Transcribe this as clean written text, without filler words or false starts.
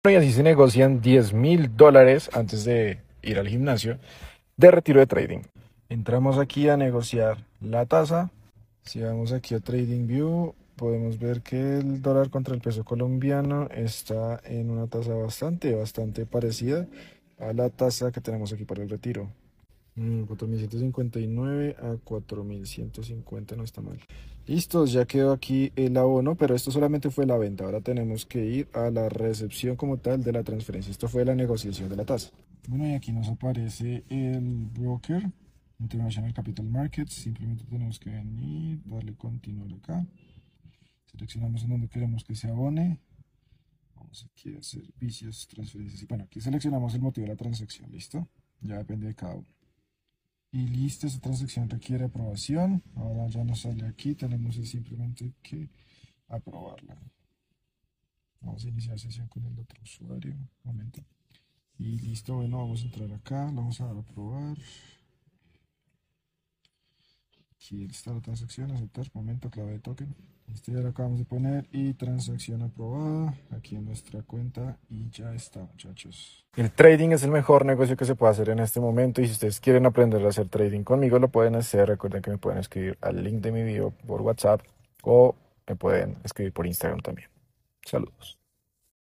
Y así se negocian $10,000 antes de ir al gimnasio de retiro de trading. Entramos aquí a negociar la tasa. Si vamos aquí a TradingView, podemos ver que el dólar contra el peso colombiano está en una tasa bastante parecida a la tasa que tenemos aquí para el retiro. 4.159 a 4.150 no está mal. Listos, ya quedó aquí el abono, pero esto solamente fue la venta. Ahora tenemos que ir a la recepción como tal de la transferencia. Esto fue la negociación de la tasa. Bueno, y aquí nos aparece el broker, International Capital Markets. Simplemente tenemos que venir, darle continuar acá. Seleccionamos en donde queremos que se abone. Vamos aquí a servicios, transferencias. Y bueno, aquí seleccionamos el motivo de la transacción, ¿listo? Ya depende de cada uno. Y listo, esta transacción requiere aprobación. Ahora ya nos sale aquí, tenemos simplemente que aprobarla. Vamos a iniciar sesión con el otro usuario. Un momento. Y listo, bueno, vamos a entrar acá, lo vamos a dar a aprobar. Aquí está la transacción, aceptar, momento, clave de token. Listo, ya lo acabamos de poner y transacción aprobada aquí en nuestra cuenta y ya está, muchachos. El trading es el mejor negocio que se puede hacer en este momento y si ustedes quieren aprender a hacer trading conmigo lo pueden hacer. Recuerden que me pueden escribir al link de mi video por WhatsApp o me pueden escribir por Instagram también. Saludos.